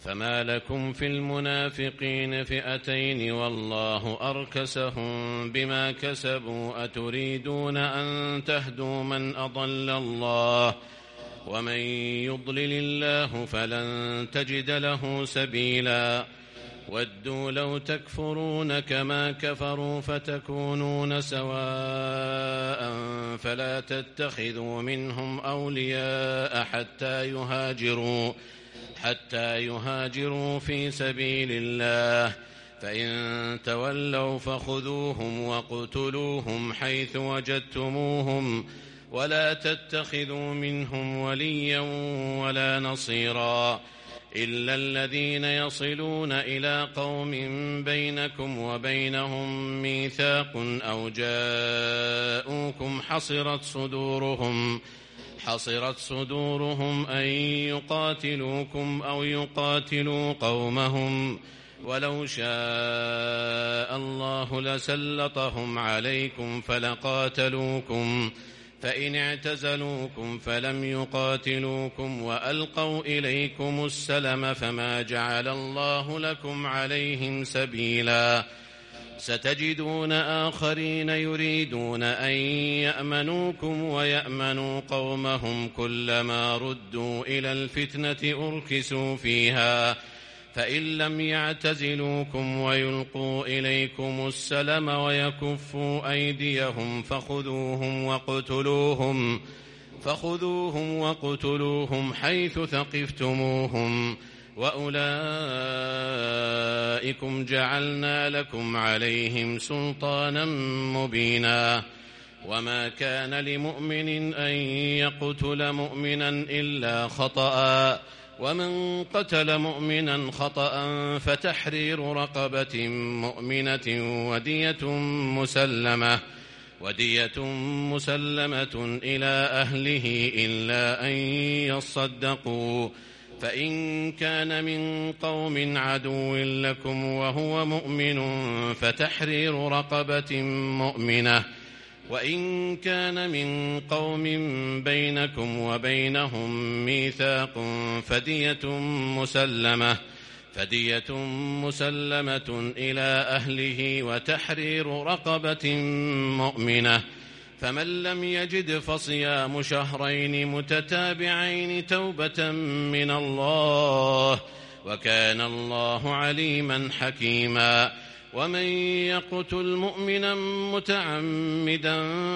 فما لكم في المنافقين فئتين والله أركسهم بما كسبوا أتريدون أن تهدوا من أضل الله ومن يضلل الله فلن تجد له سبيلا ودوا لو تكفرون كما كفروا فتكونون سواء فلا تتخذوا منهم أولياء حتى يهاجروا في سبيل الله فإن تولوا فخذوهم واقتلوهم حيث وجدتموهم ولا تتخذوا منهم وليا ولا نصيرا إلا الذين يصلون إلى قوم بينكم وبينهم ميثاق أو جاءوكم حصرت صدورهم أن يقاتلوكم أو يقاتلوا قومهم ولو شاء الله لسلطهم عليكم فلقاتلوكم فإن اعتزلوكم فلم يقاتلوكم وألقوا إليكم السلم فما جعل الله لكم عليهم سبيلا ستجدون آخرين يريدون أن يأمنوكم ويأمنوا قومهم كلما ردوا إلى الفتنة أركسوا فيها فإن لم يعتزلوكم ويلقوا إليكم السلم ويكفوا أيديهم فخذوهم واقتلوهم حيث ثقفتموهم وأولئكم جعلنا لكم عليهم سلطانا مبينا وما كان لمؤمن أن يقتل مؤمنا إلا خطأ ومن قتل مؤمنا خطأ فتحرير رقبة مؤمنة ودية مسلمة إلى أهله إلا أن يصدقوا فإن كان من قوم عدو لكم وهو مؤمن فتحرير رقبة مؤمنة وإن كان من قوم بينكم وبينهم ميثاق فدية مسلمة إلى أهله وتحرير رقبة مؤمنة فمن لم يجد فصيام شهرين متتابعين توبة من الله وكان الله عليما حكيما ومن يقتل مؤمنا متعمدا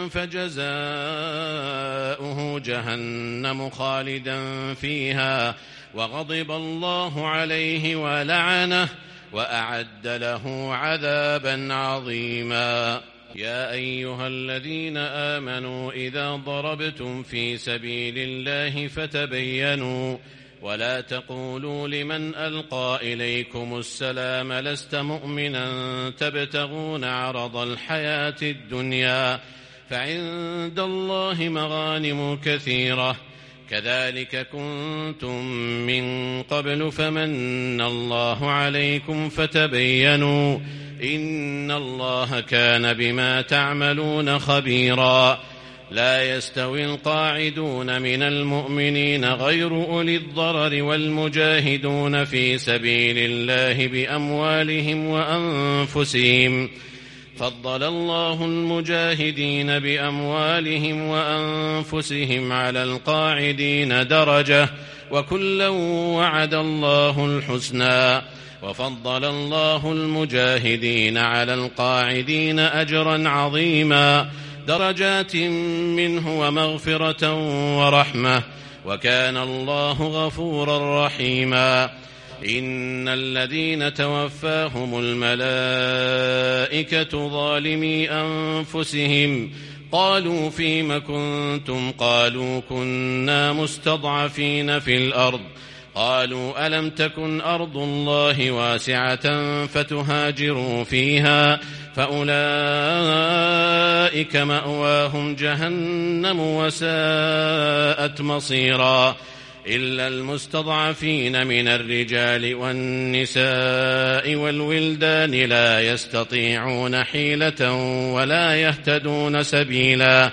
فجزاؤه جهنم خالدا فيها وغضب الله عليه ولعنه وأعد له عذابا عظيما يا أيها الذين آمنوا إذا ضربتم في سبيل الله فتبينوا ولا تقولوا لمن ألقى إليكم السلام لست مؤمنا تبتغون عرض الحياة الدنيا فعند الله مغانم كثيرة كذلك كنتم من قبل فمن الله عليكم فتبينوا إن الله كان بما تعملون خبيرا لا يستوي القاعدون من المؤمنين غير أولي الضرر والمجاهدون في سبيل الله بأموالهم وأنفسهم فضل الله المجاهدين بأموالهم وأنفسهم على القاعدين درجة وكلا وعد الله الحسنى وفضل الله المجاهدين على القاعدين أجرا عظيما درجات منه ومغفرة ورحمة وكان الله غفورا رحيما إن الذين توفاهم الملائكة ظالمي أنفسهم قالوا فيم كنتم قالوا كنا مستضعفين في الأرض قالوا ألم تكن أرض الله واسعة فتهاجروا فيها فأولئك مأواهم جهنم وساءت مصيرا إلا المستضعفين من الرجال والنساء والولدان لا يستطيعون حيلة ولا يهتدون سبيلا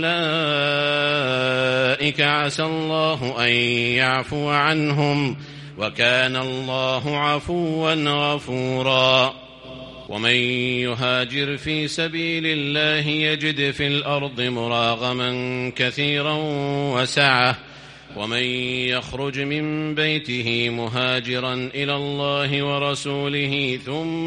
فأولئك عسى الله أن يعفو عنهم وكان الله عفوا غفورا. ومن يهاجر في سبيل الله يجد في الأرض مراغما كثيرا وسعة، ومن يخرج من بيته مهاجرا إلى الله ورسوله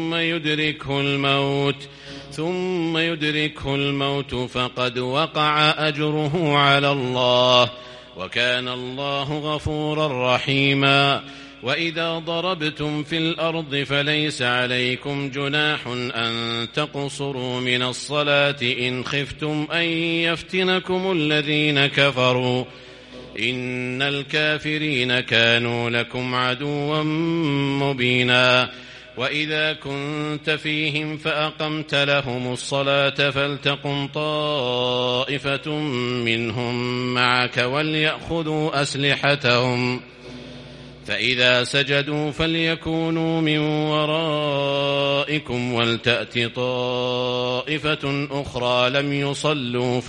ثم يدركه الموت فقد وقع أجره على الله، وكان الله غفورا رحيما. وإذا ضربتم في الأرض فليس عليكم جناح أن تقصروا من الصلاة إن خفتم أن يفتنكم الذين كفروا، إن الكافرين كانوا لكم عدوا مبينا. وإذا كنت فيهم فأقمت لهم الصلاة فلتقم طائفة منهم معك وليأخذوا أسلحتهم، فإذا سجدوا فليكونوا من ورائكم ولتأت طائفة أخرى لم يصلوا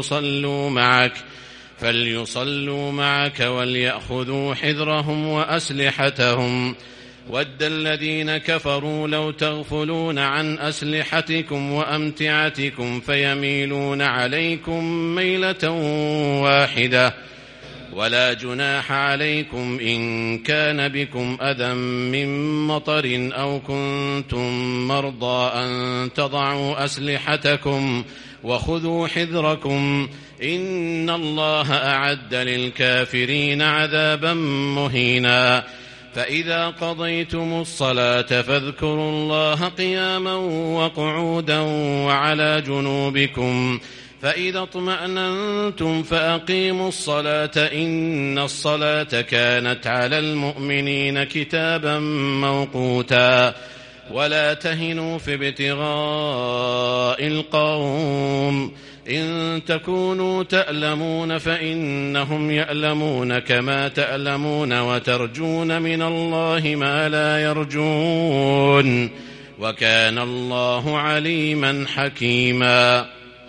فليصلوا معك وليأخذوا حذرهم وأسلحتهم. ود الذين كفروا لو تغفلون عن أسلحتكم وأمتعتكم فيميلون عليكم ميلة واحدة، ولا جناح عليكم إن كان بكم أذى من مطر أو كنتم مرضى أن تضعوا أسلحتكم وخذوا حذركم، إن الله أعد للكافرين عذابا مهينا. فإذا قضيتم الصلاة فاذكروا الله قياما وقعودا وعلى جنوبكم، فإذا اطمأننتم فأقيموا الصلاة إن الصلاة كانت على المؤمنين كتابا موقوتا. ولا تهنوا في ابتغاء القوم، إن تكونوا تألمون فإنهم يألمون كما تألمون وترجون من الله ما لا يرجون، وكان الله عليما حكيما.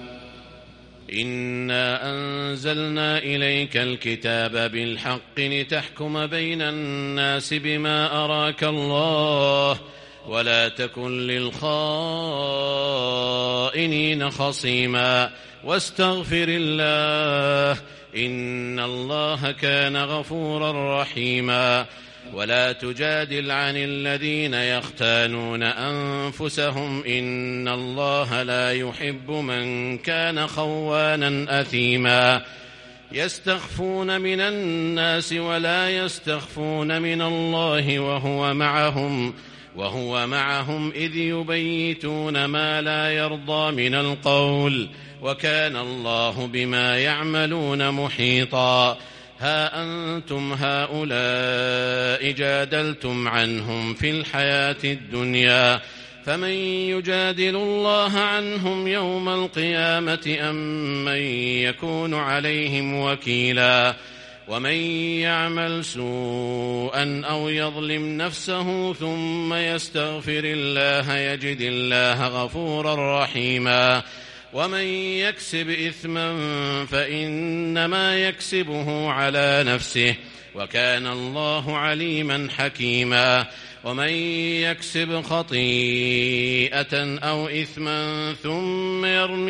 إنا أنزلنا إليك الكتاب بالحق لتحكم بين الناس بما أراك الله، ولا تكن للخائنين خصيما، واستغفر الله إن الله كان غفورا رحيما. ولا تجادل عن الذين يختانون أنفسهم إن الله لا يحب من كان خوانا أثيما. يستخفون من الناس ولا يستخفون من الله وهو معهم إذ يبيتون ما لا يرضى من القول، وكان الله بما يعملون محيطا. ها أنتم هؤلاء جادلتم عنهم في الحياة الدنيا، فمن يجادل الله عنهم يوم القيامة أم من يكون عليهم وكيلا. ومن يعمل سوءا أو يظلم نفسه ثم يستغفر الله يجد الله غفورا رحيما. ومن يكسب إثما فإنما يكسبه على نفسه، وكان الله عليما حكيما. ومن يكسب خطيئة أو إثما ثم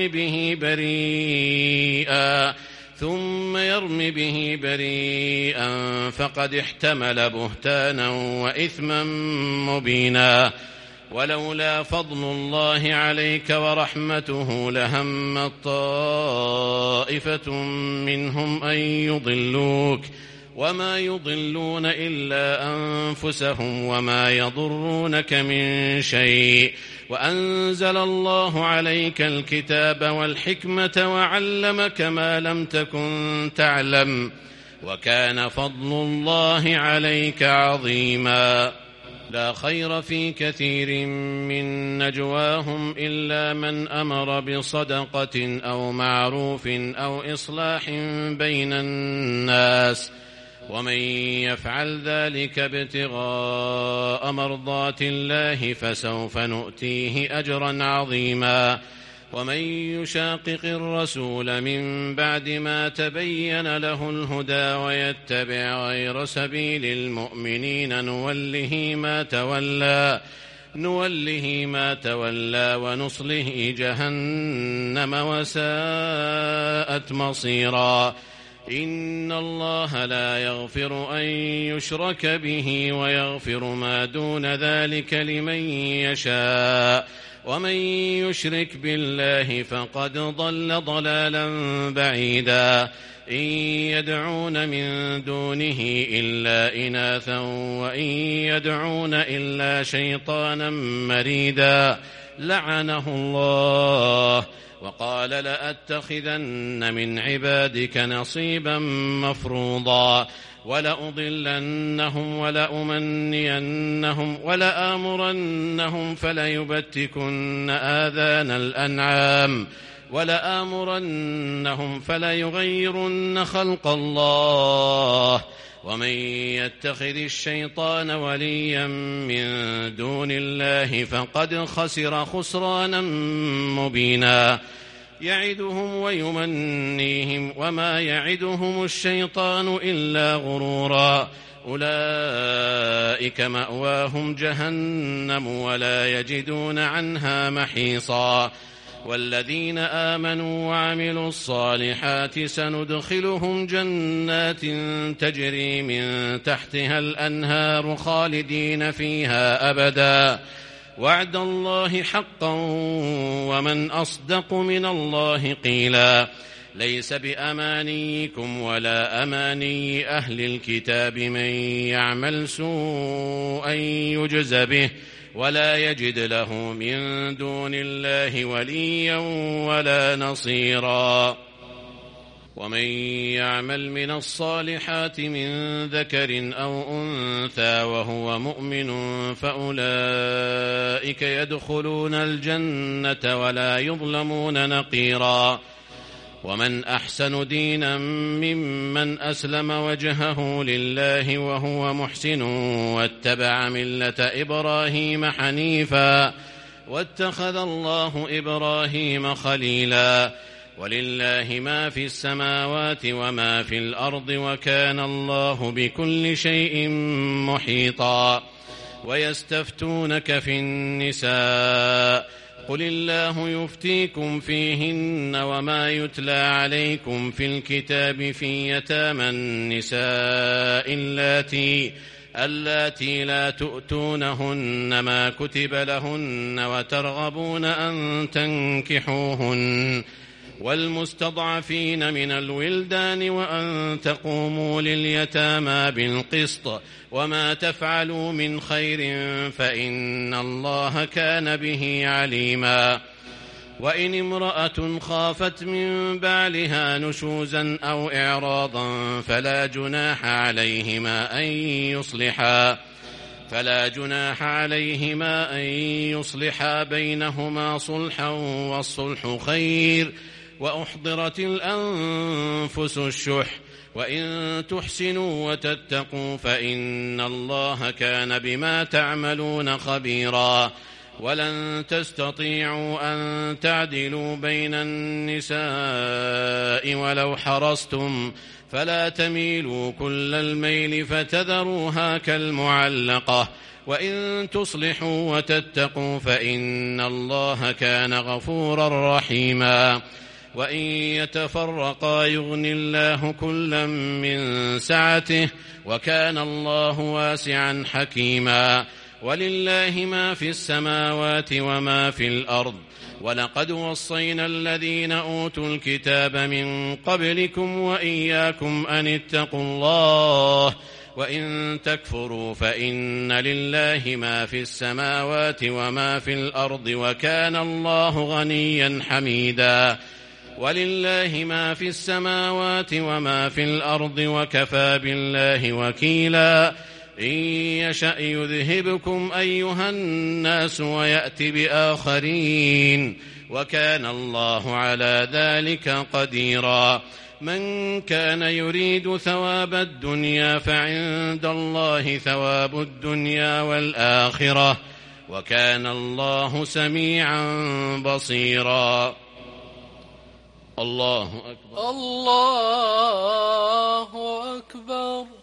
يرم به بريئا فقد احتمل بهتانا وإثما مبينا. ولولا فضل الله عليك ورحمته لهمت طائفة منهم أن يضلوك، وما يضلون إلا أنفسهم وما يضرونك من شيء. وأنزل الله عليك الكتاب والحكمة وعلمك ما لم تكن تعلم، وكان فضل الله عليك عظيما. لا خير في كثير من نجواهم إلا من أمر بصدقة أو معروف أو إصلاح بين الناس، ومن يفعل ذلك ابتغاء مرضات الله فسوف نؤتيه أجرا عظيما. ومن يشاقق الرسول من بعد ما تبين له الهدى ويتبع غير سبيل المؤمنين نوله ما تولى ونصله جهنم وساءت مصيرا. إن الله لا يغفر أن يشرك به ويغفر ما دون ذلك لمن يشاء، ومن يشرك بالله فقد ضل ضلالا بعيدا. إن يدعون من دونه إلا إناثا وإن يدعون إلا شيطانا مريدا لعنه الله، وقال لأتخذن من عبادك نصيبا مفروضا ولأضلنهم ولأمنينهم ولآمرنهم فليبتكن آذان الأنعام ولآمرنهم فليغيرن خلق الله. ومن يتخذ الشيطان وليا من دون الله فقد خسر خسرانا مبينا. يعدهم ويمنيهم وما يعدهم الشيطان إلا غرورا. أولئك مأواهم جهنم ولا يجدون عنها محيصا. والذين آمنوا وعملوا الصالحات سندخلهم جنات تجري من تحتها الأنهار خالدين فيها أبدا وعد الله حقا ومن أصدق من الله قيلا. ليس بأمانيكم ولا أماني أهل الكتاب من يعمل سوءا يجز به ولا يجد له من دون الله وليا ولا نصيرا. ومن يعمل من الصالحات من ذكر أو أنثى وهو مؤمن فأولئك يدخلون الجنة ولا يظلمون نقيرا. ومن أحسن دينا ممن أسلم وجهه لله وهو محسن واتبع ملة إبراهيم حنيفا واتخذ الله إبراهيم خليلا. ولله ما في السماوات وما في الأرض وكان الله بكل شيء محيطا. ويستفتونك في النساء قل الله يفتيكم فيهن وما يتلى عليكم في الكتاب في يتامى النساء اللاتي لا تؤتونهن ما كتب لهن وترغبون أن تنكحوهن والمستضعفين من الولدان وأن تقوموا لليتامى بالقسط وما تفعلوا من خير فإن الله كان به عليما. وإن امرأة خافت من بعلها نشوزا أو إعراضا فلا جناح عليهما أن يصلحا بينهما صلحا والصلح خير. وأحضرت الأنفس الشح وإن تحسنوا وتتقوا فإن الله كان بما تعملون خبيرا. ولن تستطيعوا أن تعدلوا بين النساء ولو حرصتم فلا تميلوا كل الميل فتذروها كالمعلقة. وإن تصلحوا وتتقوا فإن الله كان غفورا رحيما. وإن يتفرقا يغن الله كلا من سعته وكان الله واسعا حكيما. ولله ما في السماوات وما في الأرض. ولقد وصينا الذين أوتوا الكتاب من قبلكم وإياكم أن اتقوا الله وإن تكفروا فإن لله ما في السماوات وما في الأرض وكان الله غنيا حميدا. ولله ما في السماوات وما في الأرض وكفى بالله وكيلا. إن يشأ يذهبكم أيها الناس ويأت بآخرين وكان الله على ذلك قديرا. من كان يريد ثواب الدنيا فعند الله ثواب الدنيا والآخرة وكان الله سميعا بصيرا. الله أكبر. الله أكبر.